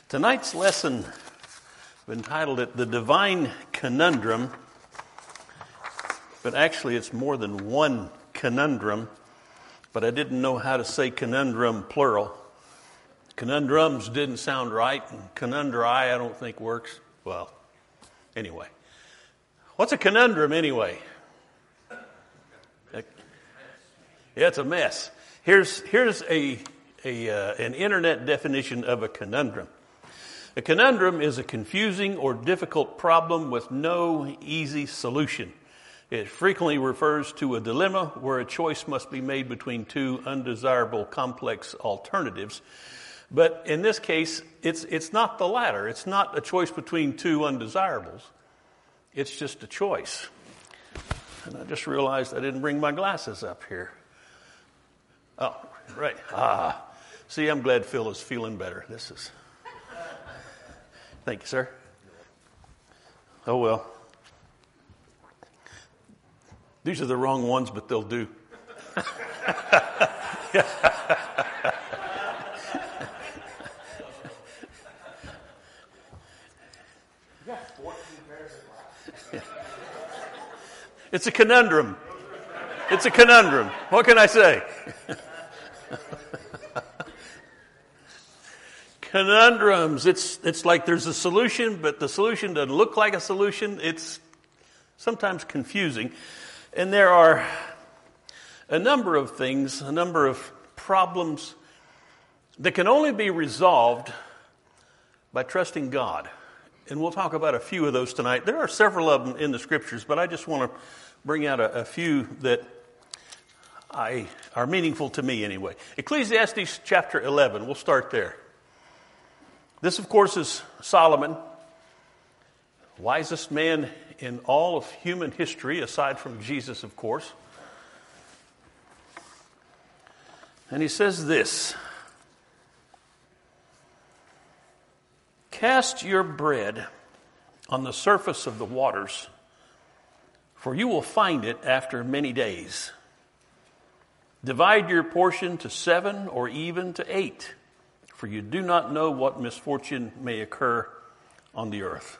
Tonight's lesson, I've entitled it The Divine Conundrum, but actually it's more than one conundrum, but I didn't know how to say conundrum plural. Conundrums didn't sound right, and conundri I don't think works. Well, anyway. What's a conundrum anyway? Yeah, it's a mess. Here's an internet definition of a conundrum. A conundrum is a confusing or difficult problem with no easy solution. It frequently refers to a dilemma where a choice must be made between two undesirable complex alternatives. But in this case, it's not the latter. It's not a choice between two undesirables. It's just a choice. And I just realized I didn't bring my glasses up here. Oh, right. See, I'm glad Phil is feeling better. Thank you, sir. Oh, well. These are the wrong ones, but they'll do. It's a conundrum. It's a conundrum. What can I say? Conundrums. It's like there's a solution, but the solution doesn't look like a solution. It's sometimes confusing. And there are a number of things, a number of problems that can only be resolved by trusting God. And we'll talk about a few of those tonight. There are several of them in the scriptures, but I just want to bring out a few that are meaningful to me anyway. Ecclesiastes chapter 11, we'll start there. This, of course, is Solomon, wisest man in all of human history, aside from Jesus, of course. And he says this: "Cast your bread on the surface of the waters, for you will find it after many days. Divide your portion to 7 or even to 8, for you do not know what misfortune may occur on the earth."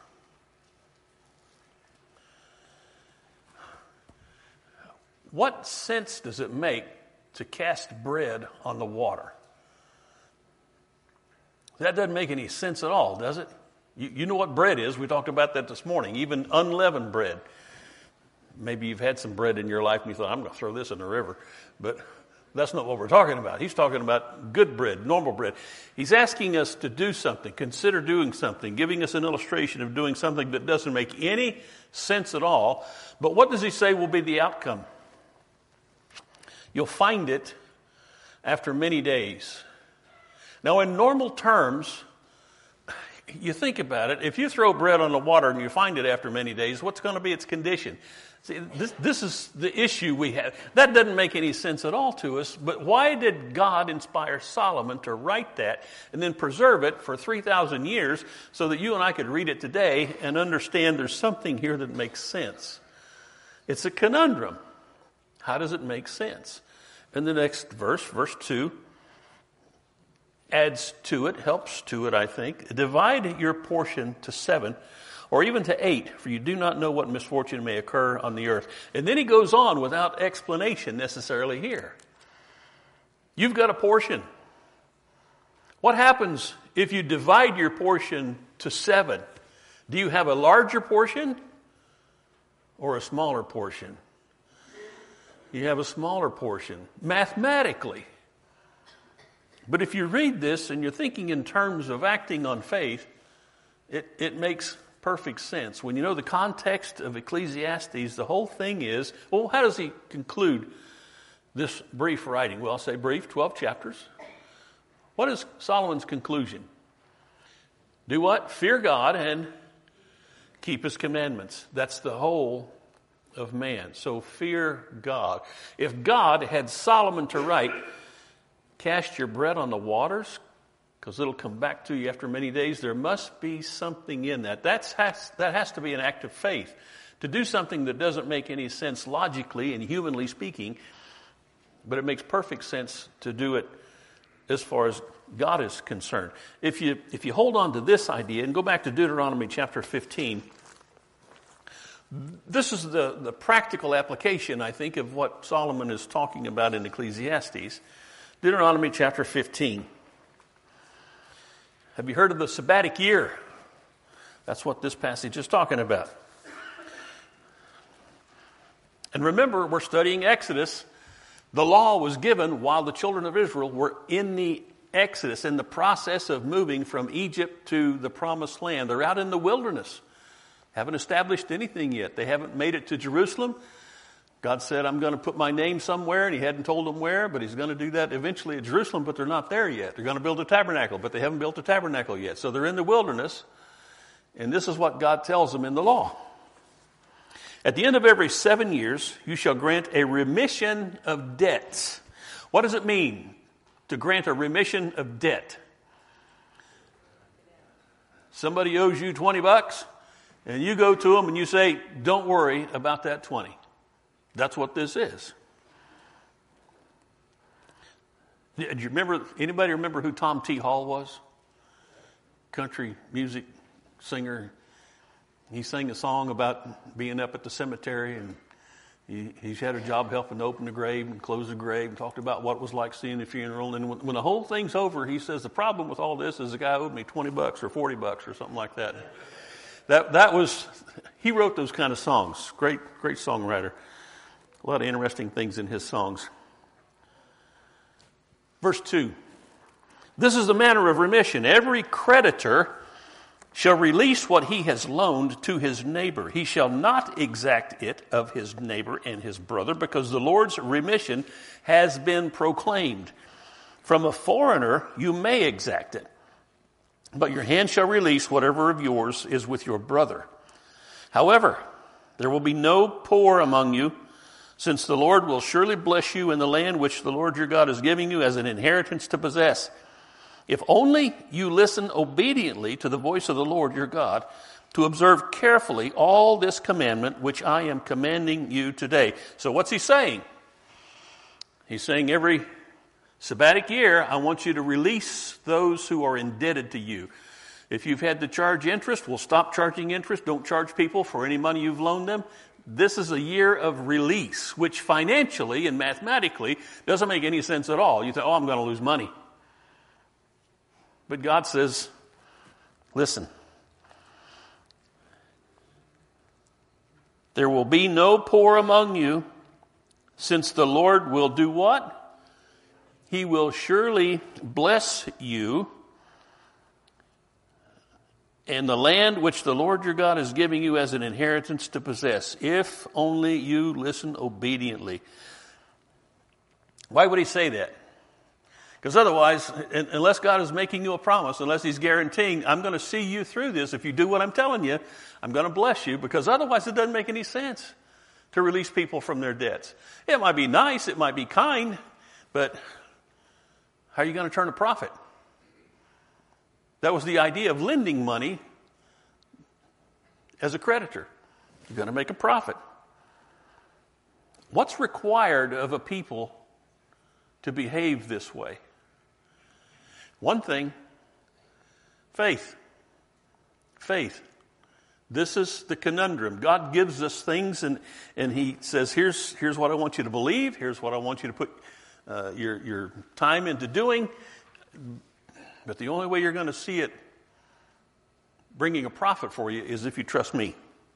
What sense does it make to cast bread on the water? That doesn't make any sense at all, does it? You know what bread is. We talked about that this morning, even unleavened bread. Maybe you've had some bread in your life and you thought, I'm going to throw this in the river. But that's not what we're talking about. He's talking about good bread, normal bread. He's asking us to do something, consider doing something, giving us an illustration of doing something that doesn't make any sense at all. But what does he say will be the outcome? You'll find it after many days. Now, in normal terms, you think about it. If you throw bread on the water and you find it after many days, what's going to be its condition? See, this is the issue we have. That doesn't make any sense at all to us, but why did God inspire Solomon to write that and then preserve it for 3,000 years so that you and I could read it today and understand there's something here that makes sense? It's a conundrum. How does it make sense? And the next verse 2, adds to it, helps to it, I think. Divide your portion to 7 or even to 8, for you do not know what misfortune may occur on the earth. And then he goes on without explanation necessarily here. You've got a portion. What happens if you divide your portion to 7? Do you have a larger portion or a smaller portion? You have a smaller portion, mathematically. But if you read this and you're thinking in terms of acting on faith, it makes perfect sense. When you know the context of Ecclesiastes, the whole thing is, well, how does he conclude this brief writing? Well, I'll say brief, 12 chapters. What is Solomon's conclusion? Do what? Fear God and keep his commandments. That's the whole of man. So fear God. If God had Solomon to write, cast your bread on the waters, because it'll come back to you after many days, there must be something in that. That has to be an act of faith. To do something that doesn't make any sense logically and humanly speaking, but it makes perfect sense to do it as far as God is concerned. If you hold on to this idea and go back to Deuteronomy chapter 15, this is the practical application, I think, of what Solomon is talking about in Ecclesiastes. Deuteronomy chapter 15. Have you heard of the sabbatic year? That's what this passage is talking about. And remember, we're studying Exodus. The law was given while the children of Israel were in the Exodus, in the process of moving from Egypt to the promised land. They're out in the wilderness. Haven't established anything yet. They haven't made it to Jerusalem. God said, I'm going to put my name somewhere, and he hadn't told them where, but he's going to do that eventually at Jerusalem, but they're not there yet. They're going to build a tabernacle, but they haven't built a tabernacle yet. So they're in the wilderness, and this is what God tells them in the law. At the end of every 7 years, you shall grant a remission of debts. What does it mean to grant a remission of debt? Somebody owes you $20, and you go to them and you say, don't worry about that 20. That's what this is. Do you remember, anybody remember who Tom T. Hall was? Country music singer. He sang a song about being up at the cemetery, and he's had a job helping to open the grave and close the grave, and talked about what it was like seeing the funeral. And when the whole thing's over, he says, the problem with all this is the guy owed me $20 or $40 or something like that. That was, he wrote those kind of songs. Great songwriter. A lot of interesting things in his songs. Verse 2. This is the manner of remission. Every creditor shall release what he has loaned to his neighbor. He shall not exact it of his neighbor and his brother, because the Lord's remission has been proclaimed. From a foreigner you may exact it, but your hand shall release whatever of yours is with your brother. However, there will be no poor among you, since the Lord will surely bless you in the land which the Lord your God is giving you as an inheritance to possess. If only you listen obediently to the voice of the Lord your God, to observe carefully all this commandment which I am commanding you today. So what's he saying? He's saying every sabbatic year, I want you to release those who are indebted to you. If you've had to charge interest, we'll stop charging interest. Don't charge people for any money you've loaned them. This is a year of release, which financially and mathematically doesn't make any sense at all. You think, I'm going to lose money. But God says, listen, there will be no poor among you, since the Lord will do what? He will surely bless you, and the land which the Lord your God is giving you as an inheritance to possess, if only you listen obediently. Why would he say that? Because otherwise, unless God is making you a promise, unless he's guaranteeing, I'm going to see you through this. If you do what I'm telling you, I'm going to bless you. Because otherwise it doesn't make any sense to release people from their debts. It might be nice, it might be kind, but how are you going to turn a profit? That was the idea of lending money as a creditor. You're going to make a profit. What's required of a people to behave this way? One thing, faith. Faith. This is the conundrum. God gives us things and he says, here's what I want you to believe. Here's what I want you to put your time into doing. But the only way you're going to see it bringing a profit for you is if you trust me.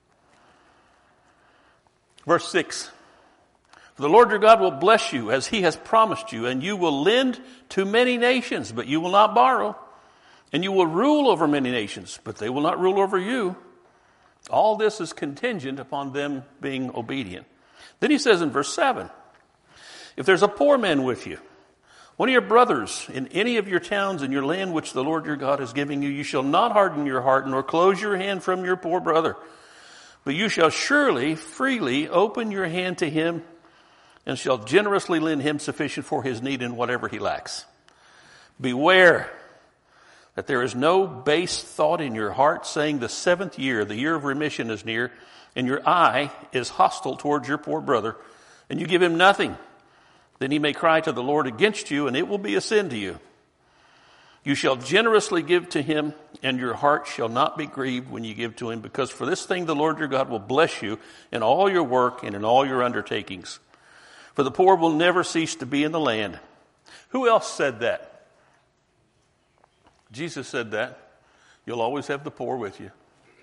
Verse 6. For the Lord your God will bless you as he has promised you, and you will lend to many nations, but you will not borrow. And you will rule over many nations, but they will not rule over you. All this is contingent upon them being obedient. Then he says in verse 7, if there's a poor man with you, one of your brothers in any of your towns in your land which the Lord your God is giving you, you shall not harden your heart nor close your hand from your poor brother, but you shall surely freely open your hand to him and shall generously lend him sufficient for his need in whatever he lacks. Beware that there is no base thought in your heart, saying the 7th year, the year of remission is near, and your eye is hostile towards your poor brother, and you give him nothing. Then he may cry to the Lord against you, and it will be a sin to you. You shall generously give to him, and your heart shall not be grieved when you give to him, because for this thing the Lord your God will bless you in all your work and in all your undertakings. For the poor will never cease to be in the land. Who else said that? Jesus said that. You'll always have the poor with you.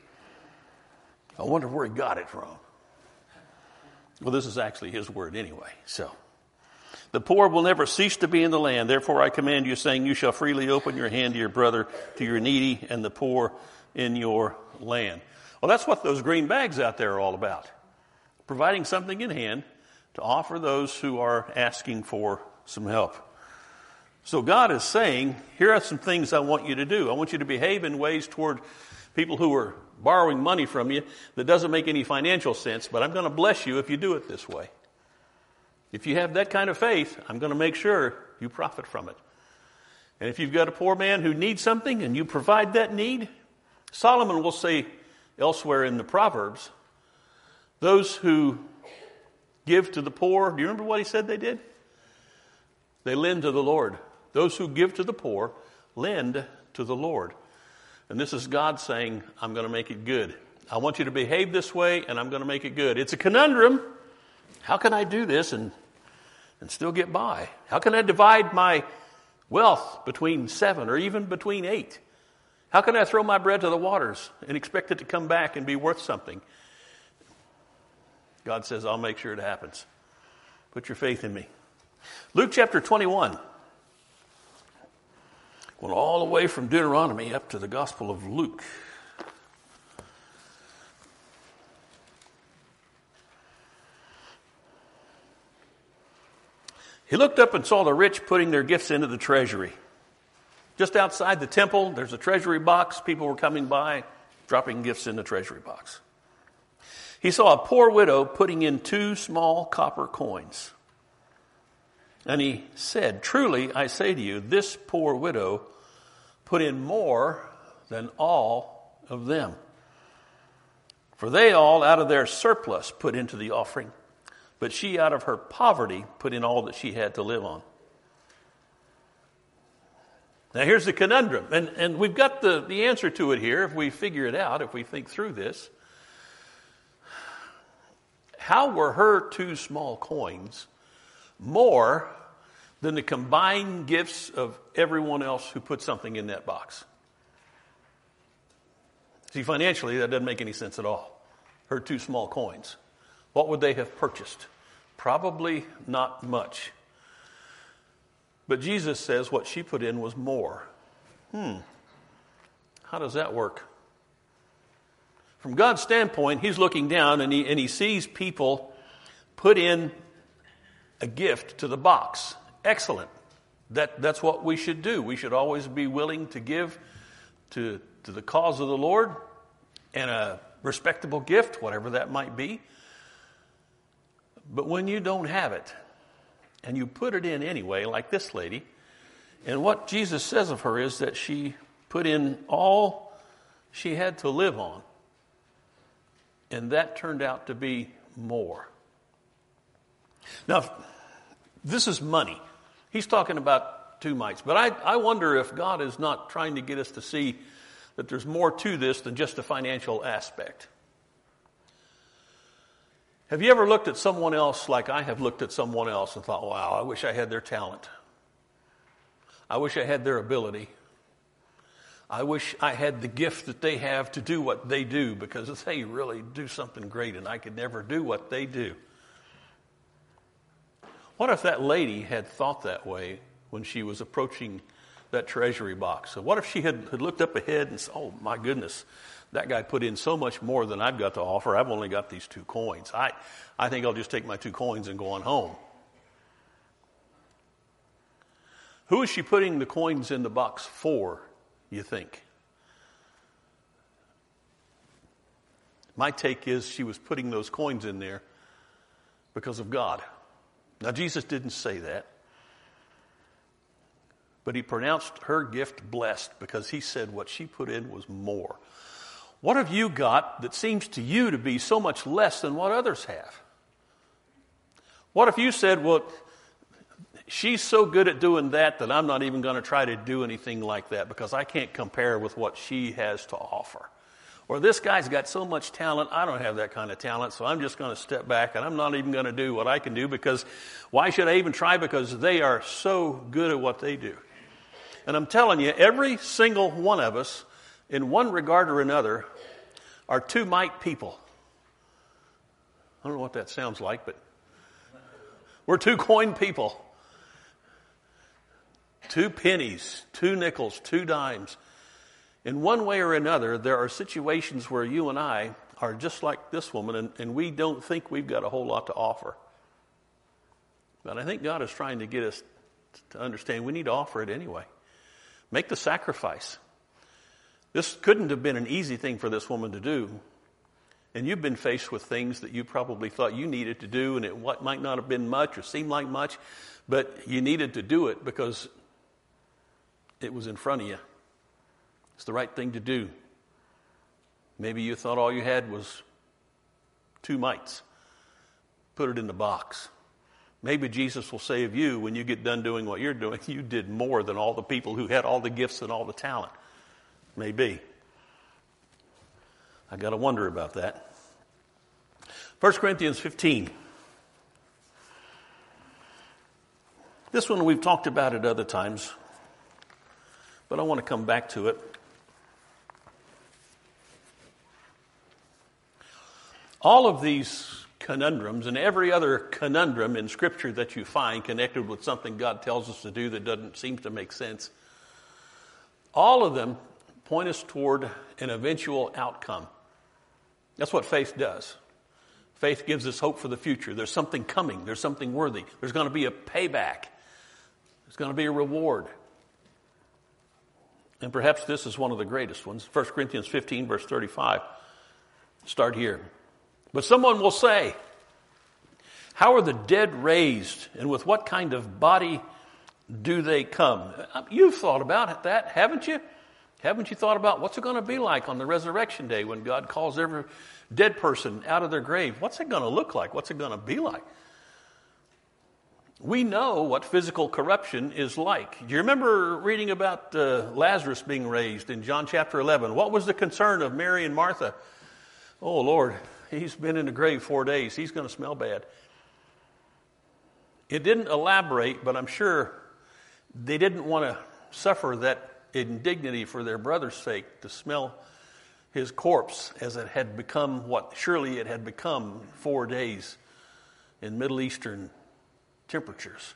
I wonder where he got it from. Well, this is actually his word anyway, so. The poor will never cease to be in the land. Therefore I command you, saying, you shall freely open your hand to your brother, to your needy, and the poor in your land. Well, that's what those green bags out there are all about. Providing something in hand to offer those who are asking for some help. So God is saying, here are some things I want you to do. I want you to behave in ways toward people who are borrowing money from you that doesn't make any financial sense, but I'm going to bless you if you do it this way. If you have that kind of faith, I'm going to make sure you profit from it. And if you've got a poor man who needs something and you provide that need, Solomon will say elsewhere in the Proverbs, those who give to the poor, do you remember what he said they did? They lend to the Lord. Those who give to the poor lend to the Lord. And this is God saying, I'm going to make it good. I want you to behave this way, and I'm going to make it good. It's a conundrum. How can I do this and still get by? How can I divide my wealth between 7 or even between 8? How can I throw my bread to the waters and expect it to come back and be worth something? God says, I'll make sure it happens. Put your faith in me. Luke chapter 21. Going all the way from Deuteronomy up to the Gospel of Luke. He looked up and saw the rich putting their gifts into the treasury. Just outside the temple, there's a treasury box. People were coming by, dropping gifts in the treasury box. He saw a poor widow putting in 2 small copper coins. And he said, truly, I say to you, this poor widow put in more than all of them. For they all, out of their surplus, put into the offering. But she, out of her poverty, put in all that she had to live on. Now here's the conundrum. And we've got the answer to it here if we figure it out, if we think through this. How were her 2 small coins more than the combined gifts of everyone else who put something in that box? See, financially, that doesn't make any sense at all. Her 2 small coins. What would they have purchased? Probably not much. But Jesus says what she put in was more. How does that work? From God's standpoint, he's looking down and he sees people put in a gift to the box. Excellent. That's what we should do. We should always be willing to give to the cause of the Lord and a respectable gift, whatever that might be. But when you don't have it, and you put it in anyway, like this lady, and what Jesus says of her is that she put in all she had to live on, and that turned out to be more. Now, this is money. He's talking about 2 mites, but I wonder if God is not trying to get us to see that there's more to this than just a financial aspect. Have you ever looked at someone else like I have looked at someone else and thought, wow, I wish I had their talent. I wish I had their ability. I wish I had the gift that they have to do what they do, because they really do something great and I could never do what they do. What if that lady had thought that way when she was approaching that treasury box? So what if she had looked up ahead and said, oh my goodness, that guy put in so much more than I've got to offer. I've only got these 2 coins. I think I'll just take my 2 coins and go on home. Who is she putting the coins in the box for, you think? My take is she was putting those coins in there because of God. Now, Jesus didn't say that. But he pronounced her gift blessed because he said what she put in was more. What have you got that seems to you to be so much less than what others have? What if you said, well, she's so good at doing that I'm not even going to try to do anything like that because I can't compare with what she has to offer. Or this guy's got so much talent, I don't have that kind of talent, so I'm just going to step back and I'm not even going to do what I can do because why should I even try? Because they are so good at what they do. And I'm telling you, every single one of us, in one regard or another, are two mite people. I don't know what that sounds like, but we're two coin people. 2 pennies, 2 nickels, 2 dimes. In one way or another, there are situations where you and I are just like this woman, and we don't think we've got a whole lot to offer. But I think God is trying to get us to understand we need to offer it anyway. Make the sacrifice. This couldn't have been an easy thing for this woman to do. And you've been faced with things that you probably thought you needed to do, and it might not have been much or seem like much, but you needed to do it because it was in front of you. It's the right thing to do. Maybe you thought all you had was 2 mites. Put it in the box. Maybe Jesus will say of you, when you get done doing what you're doing, you did more than all the people who had all the gifts and all the talent. Maybe. I got to wonder about that. 1 Corinthians 15. This one we've talked about at other times, but I want to come back to it. All of these conundrums and every other conundrum in Scripture that you find connected with something God tells us to do that doesn't seem to make sense, all of them point us toward an eventual outcome. That's what faith does. Faith gives us hope for the future. There's something coming. There's something worthy. There's going to be a payback. There's going to be a reward. And perhaps this is one of the greatest ones. 1 Corinthians 15, verse 35. Start here. But someone will say, how are the dead raised, and with what kind of body do they come? You've thought about that, haven't you? Haven't you thought about what's it going to be like on the resurrection day when God calls every dead person out of their grave? What's it going to look like? What's it going to be like? We know what physical corruption is like. Do you remember reading about Lazarus being raised in John chapter 11? What was the concern of Mary and Martha? Oh, Lord, he's been in the grave 4 days. He's going to smell bad. It didn't elaborate, but I'm sure they didn't want to suffer that indignity for their brother's sake to smell his corpse as it had become what surely it had become 4 days in Middle Eastern temperatures.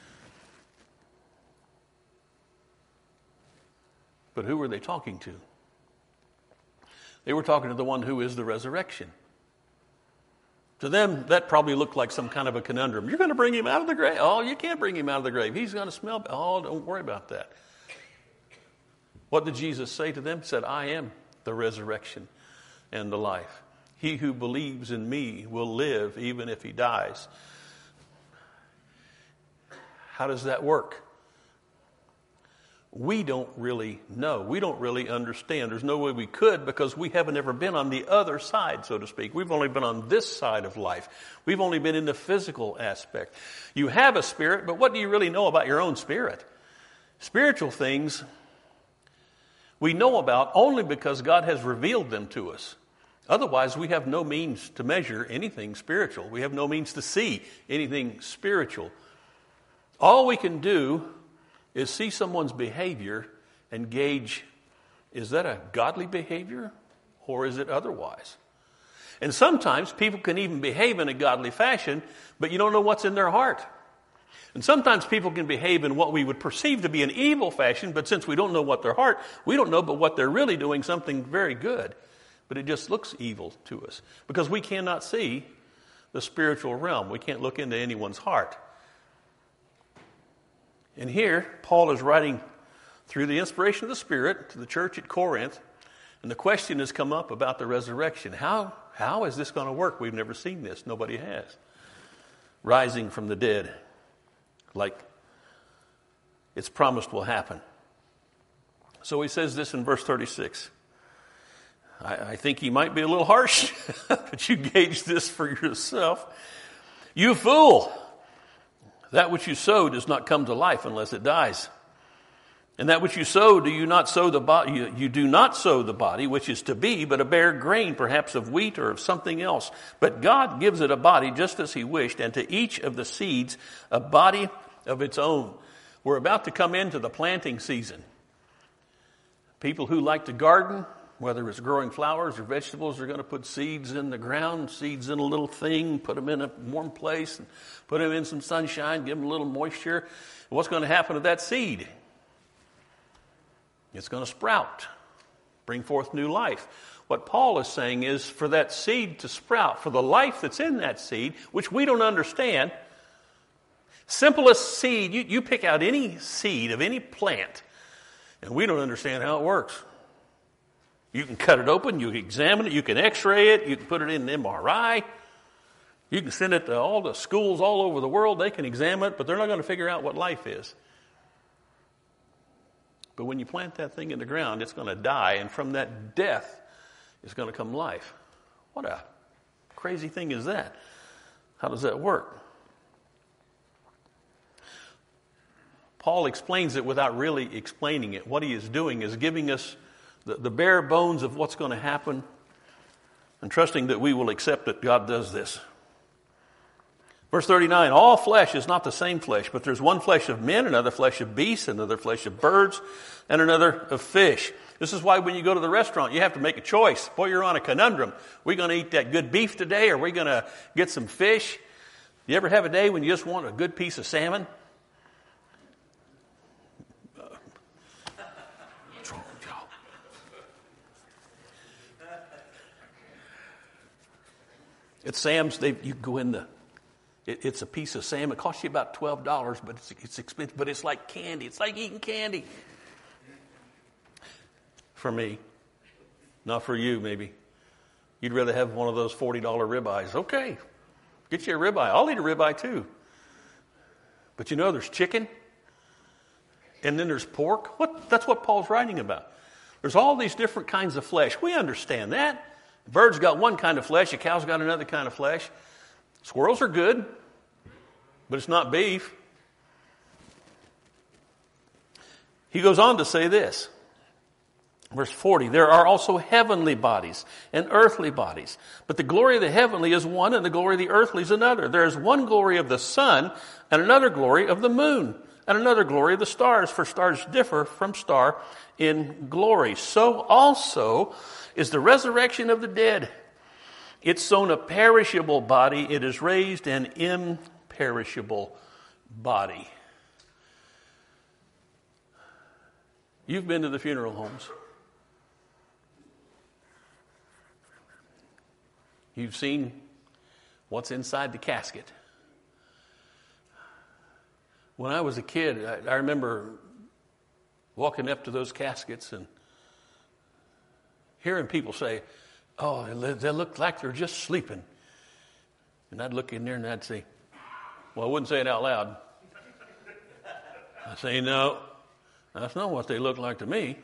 But who were they talking to? They were talking to the one who is the resurrection. To them, that probably looked like some kind of a conundrum. You're going to bring him out of the grave? Oh, you can't bring him out of the grave. He's going to smell bad. Oh, don't worry about that. What did Jesus say to them? He said, I am the resurrection and the life. He who believes in me will live even if he dies. How does that work? We don't really know. We don't really understand. There's no way we could because we haven't ever been on the other side, so to speak. We've only been on this side of life. We've only been in the physical aspect. You have a spirit, but what do you really know about your own spirit? Spiritual things we know about only because God has revealed them to us. Otherwise, we have no means to measure anything spiritual. We have no means to see anything spiritual. All we can do is see someone's behavior and gauge, is that a godly behavior or is it otherwise? And sometimes people can even behave in a godly fashion, but you don't know what's in their heart. And sometimes people can behave in what we would perceive to be an evil fashion, but since we don't know what their heart, we don't know but what they're really doing something very good. But it just looks evil to us because we cannot see the spiritual realm. We can't look into anyone's heart. And here, Paul is writing through the inspiration of the Spirit to the church at Corinth, and the question has come up about the resurrection. How is this going to work? We've never seen this. Nobody has. Rising from the dead, like it's promised will happen. So he says this in verse 36. I think he might be a little harsh, but you gauge this for yourself. You fool! That which you sow does not come to life unless it dies. And that which you sow, you do not sow the body which is to be, but a bare grain, perhaps of wheat or of something else. But God gives it a body just as he wished, and to each of the seeds a body of its own. We're about to come into the planting season. People who like to garden, whether it's growing flowers or vegetables, are going to put seeds in the ground, seeds in a little thing, put them in a warm place, and put them in some sunshine, give them a little moisture. And what's going to happen to that seed? It's going to sprout, bring forth new life. What Paul is saying is for that seed to sprout, for the life that's in that seed, which we don't understand, simplest seed, you pick out any seed of any plant, and we don't understand how it works. You can cut it open, you can examine it, you can x-ray it, you can put it in an MRI, you can send it to all the schools all over the world, they can examine it, but they're not going to figure out what life is. But when you plant that thing in the ground, it's going to die, and from that death is going to come life. What a crazy thing is that? How does that work? Paul explains it without really explaining it. What he is doing is giving us the bare bones of what's going to happen and trusting that we will accept that God does this. Verse 39, all flesh is not the same flesh, but there's one flesh of men, another flesh of beasts, another flesh of birds, and another of fish. This is why when you go to the restaurant, you have to make a choice. Boy, you're on a conundrum. We're going to eat that good beef today, or are we going to get some fish? You ever have a day when you just want a good piece of salmon? What's wrong with y'all? At Sam's, you go in it's a piece of salmon. It costs you about $12, but it's expensive. But it's like candy. It's like eating candy. For me. Not for you, maybe. You'd rather have one of those $40 ribeyes. Okay. Get you a ribeye. I'll eat a ribeye too. But there's chicken. And then there's pork. That's what Paul's writing about. There's all these different kinds of flesh. We understand that. A bird's got one kind of flesh. A cow's got another kind of flesh. Squirrels are good, but it's not beef. He goes on to say this. Verse 40, there are also heavenly bodies and earthly bodies. But the glory of the heavenly is one, and the glory of the earthly is another. There is one glory of the sun, and another glory of the moon, and another glory of the stars, for stars differ from star in glory. So also is the resurrection of the dead. It's sown a perishable body. It is raised an imperishable body. You've been to the funeral homes. You've seen what's inside the casket. When I was a kid, I remember walking up to those caskets and hearing people say, oh, they look like they're just sleeping. And I'd look in there and I'd say, well, I wouldn't say it out loud. I'd say, no, that's not what they look like to me.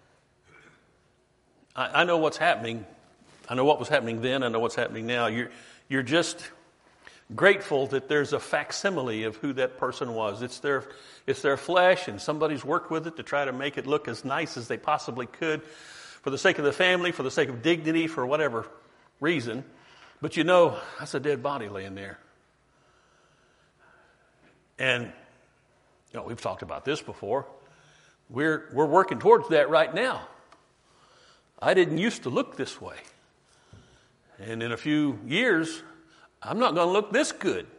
I know what's happening. I know what was happening then. I know what's happening now. You're just grateful that there's a facsimile of who that person was. It's their flesh, and somebody's worked with it to try to make it look as nice as they possibly could, for the sake of the family, for the sake of dignity, for whatever reason. But that's a dead body laying there. And we've talked about this before. We're working towards that right now. I didn't used to look this way. And in a few years, I'm not going to look this good.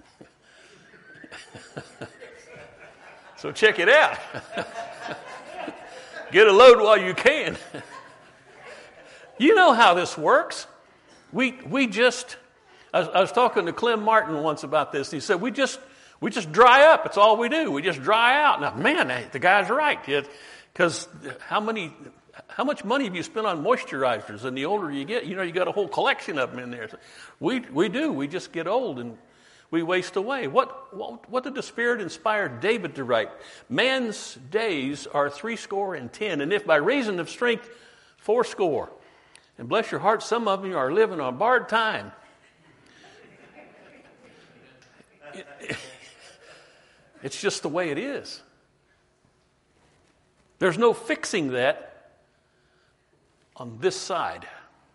So check it out. Get a load while you can. You know how this works. We just, I was talking to Clem Martin once about this. And he said, we just dry up. It's all we do. We just dry out. Now, man, the guy's right. Because how much money have you spent on moisturizers? And the older you get, you got a whole collection of them in there. We do. We just get old and we waste away. What did the Spirit inspire David to write? Man's days are 70, and if by reason of strength 80. And bless your heart, some of you are living on borrowed time. It's just the way it is. There's no fixing that on this side.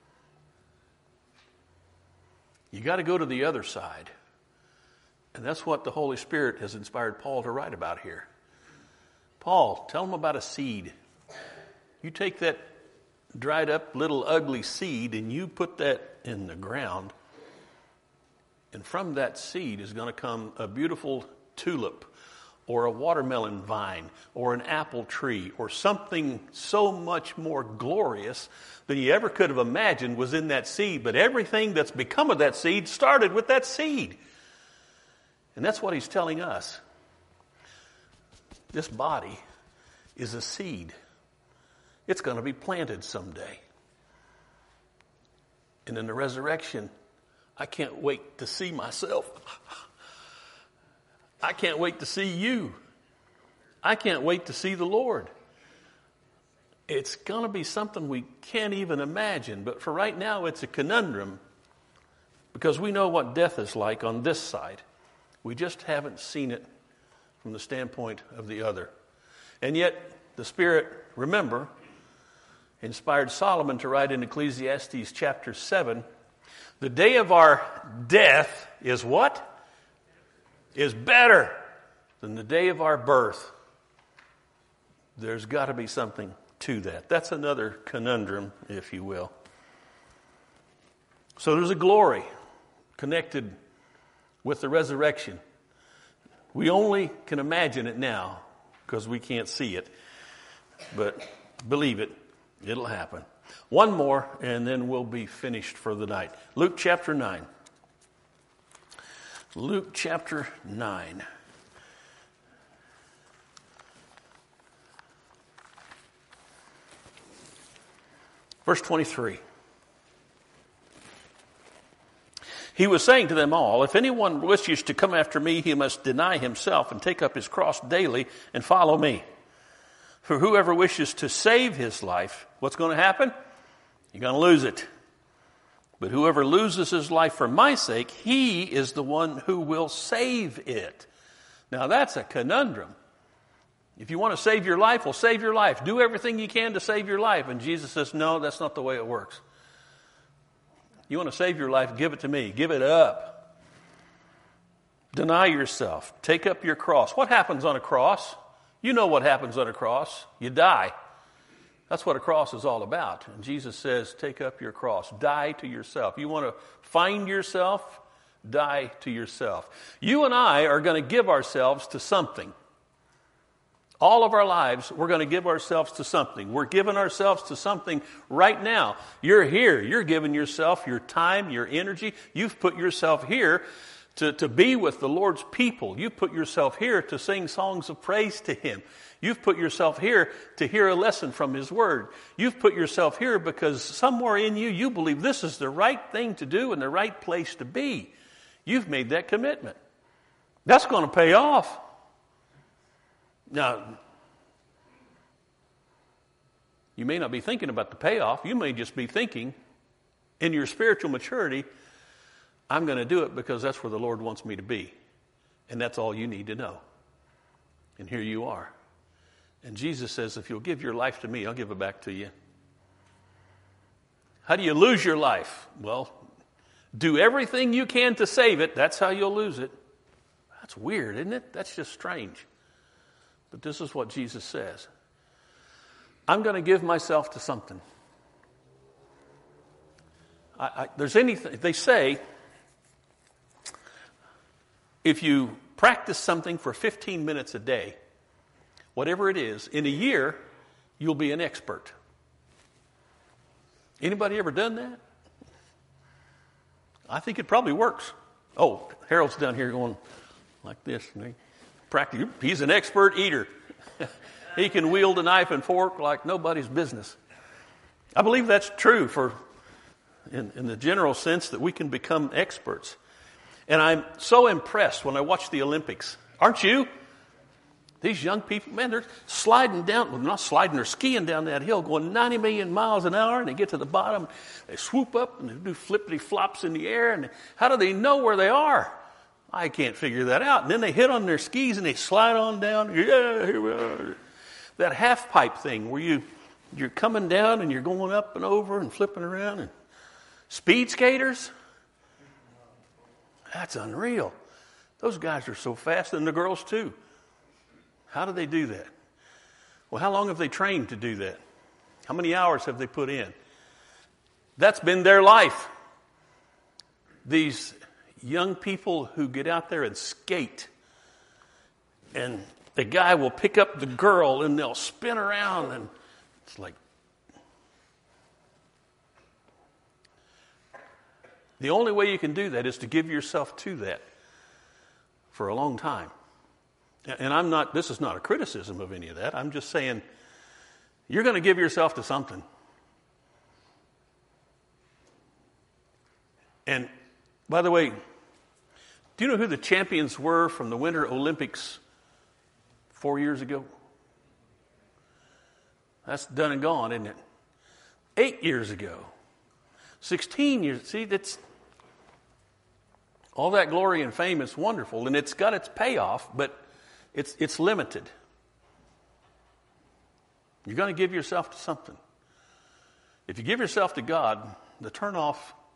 You got to go to the other side. And that's what the Holy Spirit has inspired Paul to write about here. Paul, tell them about a seed. You take that dried up little ugly seed and you put that in the ground. And from that seed is going to come a beautiful tulip or a watermelon vine or an apple tree or something so much more glorious than you ever could have imagined was in that seed. But everything that's become of that seed started with that seed. And that's what he's telling us. This body is a seed. It's going to be planted someday. And in the resurrection, I can't wait to see myself. I can't wait to see you. I can't wait to see the Lord. It's going to be something we can't even imagine. But for right now, it's a conundrum because we know what death is like on this side. We just haven't seen it from the standpoint of the other. And yet, the Spirit, remember, inspired Solomon to write in Ecclesiastes chapter 7, the day of our death is what? Is better than the day of our birth. There's got to be something to that. That's another conundrum, if you will. So there's a glory connected with the resurrection. We only can imagine it now because we can't see it. But believe it, it'll happen. One more and then we'll be finished for the night. Luke chapter 9. Luke chapter 9. Verse 23. He was saying to them all, if anyone wishes to come after me, he must deny himself and take up his cross daily and follow me. For whoever wishes to save his life, what's going to happen? You're going to lose it. But whoever loses his life for my sake, he is the one who will save it. Now that's a conundrum. If you want to save your life, well, save your life. Do everything you can to save your life. And Jesus says, no, that's not the way it works. You want to save your life, give it to me. Give it up. Deny yourself. Take up your cross. What happens on a cross? You know what happens on a cross. You die. That's what a cross is all about. And Jesus says, take up your cross. Die to yourself. You want to find yourself? Die to yourself. You and I are going to give ourselves to something. All of our lives, we're going to give ourselves to something. We're giving ourselves to something right now. You're here. You're giving yourself your time, your energy. You've put yourself here to be with the Lord's people. You put yourself here to sing songs of praise to Him. You've put yourself here to hear a lesson from His Word. You've put yourself here because somewhere in you, you believe this is the right thing to do and the right place to be. You've made that commitment. That's going to pay off. Now, you may not be thinking about the payoff. You may just be thinking in your spiritual maturity, I'm going to do it because that's where the Lord wants me to be. And that's all you need to know. And here you are. And Jesus says, if you'll give your life to me, I'll give it back to you. How do you lose your life? Well, do everything you can to save it. That's how you'll lose it. That's weird, isn't it? That's just strange. But this is what Jesus says. I'm going to give myself to something. There's anything, they say, if you practice something for 15 minutes a day, whatever it is, in a year, you'll be an expert. Anybody ever done that? I think it probably works. Oh, Harold's down here going like this. He's an expert eater. He can wield a knife and fork like nobody's business. I believe that's true in the general sense that we can become experts. And I'm so impressed when I watch the Olympics. Aren't you? These young people, man, they're sliding down, well, not sliding, they're skiing down that hill going 90 million miles an hour, and they get to the bottom, they swoop up and they do flippity flops in the air, and how do they know where they are? I can't figure that out. And then they hit on their skis and they slide on down. Yeah, here we are. That half pipe thing where you're coming down and you're going up and over and flipping around. And speed skaters, that's unreal. Those guys are so fast, and the girls too. How do they do that? Well, how long have they trained to do that? How many hours have they put in? That's been their life. These young people who get out there and skate, and the guy will pick up the girl and they'll spin around, and it's like, the only way you can do that is to give yourself to that for a long time. And this is not a criticism of any of that. I'm just saying, you're going to give yourself to something. And by the way, do you know who the champions were from the Winter Olympics 4 years ago? That's done and gone, isn't it? 8 years ago. 16 years. See, that's all that glory and fame is wonderful, and it's got its payoff, but it's limited. You're going to give yourself to something. If you give yourself to God, the turnout,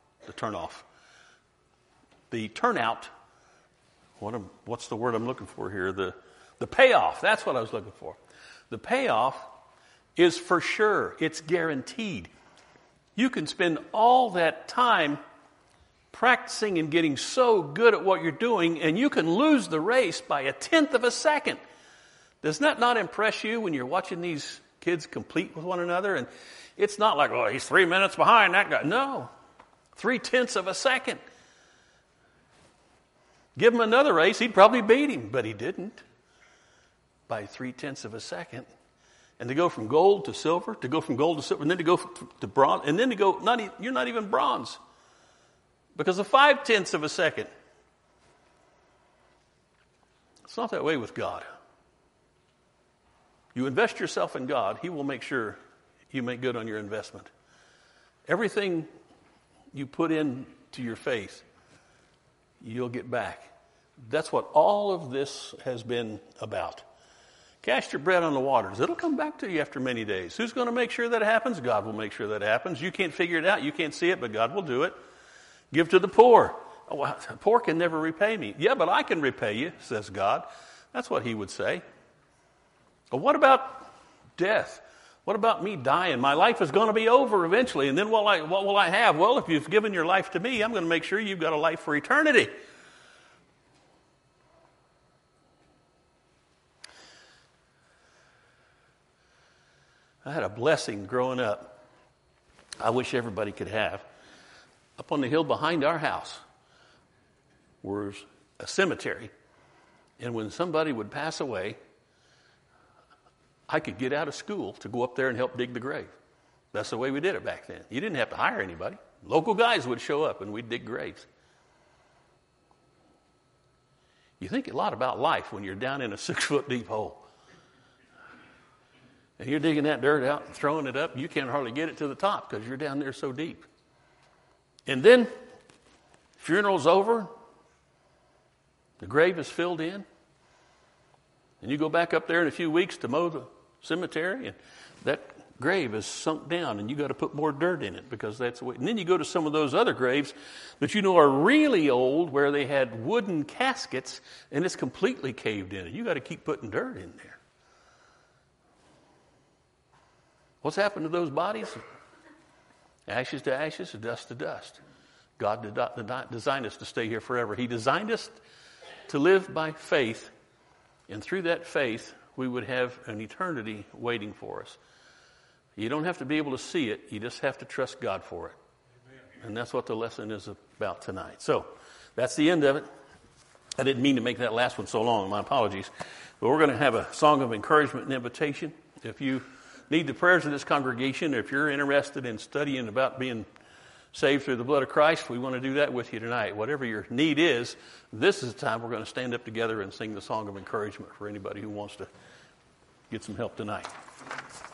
what's the word I'm looking for here? The payoff, that's what I was looking for. The payoff is for sure. It's guaranteed. You can spend all that time practicing and getting so good at what you're doing, and you can lose the race by 1/10 of a second. Does that not impress you when you're watching these kids compete with one another? And it's not like, oh, he's 3 minutes behind that guy. No, 0.3 of a second. Give him another race, he'd probably beat him, but he didn't. By 0.3 of a second. And to go from gold to silver, and then to go to bronze, and then to go, you're not even bronze. Because of 0.5 of a second. It's not that way with God. You invest yourself in God, He will make sure you make good on your investment. Everything you put into your faith, you'll get back. That's what all of this has been about. Cast your bread on the waters. It'll come back to you after many days. Who's going to make sure that happens? God will make sure that happens. You can't figure it out. You can't see it, but God will do it. Give to the poor. Oh, well, the poor can never repay me. Yeah, but I can repay you, says God. That's what He would say. Well, what about death? What about me dying? My life is going to be over eventually. And then what will I have? Well, if you've given your life to me, I'm going to make sure you've got a life for eternity. I had a blessing growing up I wish everybody could have. Up on the hill behind our house was a cemetery. And when somebody would pass away, I could get out of school to go up there and help dig the grave. That's the way we did it back then. You didn't have to hire anybody. Local guys would show up and we'd dig graves. You think a lot about life when you're down in a 6-foot deep hole. And you're digging that dirt out and throwing it up. You can't hardly get it to the top because you're down there so deep. And then, funeral's over. The grave is filled in. And you go back up there in a few weeks to mow the cemetery, and that grave is sunk down, and you got to put more dirt in it because that's the way. And then you go to some of those other graves that you know are really old, where they had wooden caskets, and it's completely caved in. And you got to keep putting dirt in there. What's happened to those bodies? Ashes to ashes, dust to dust. God did not design us to stay here forever. He designed us to live by faith, and through that faith, we would have an eternity waiting for us. You don't have to be able to see it. You just have to trust God for it. Amen. And that's what the lesson is about tonight. So, that's the end of it. I didn't mean to make that last one so long. My apologies. But we're going to have a song of encouragement and invitation. If you need the prayers of this congregation, if you're interested in studying about being saved through the blood of Christ, we want to do that with you tonight. Whatever your need is, this is the time we're going to stand up together and sing the song of encouragement for anybody who wants to get some help tonight.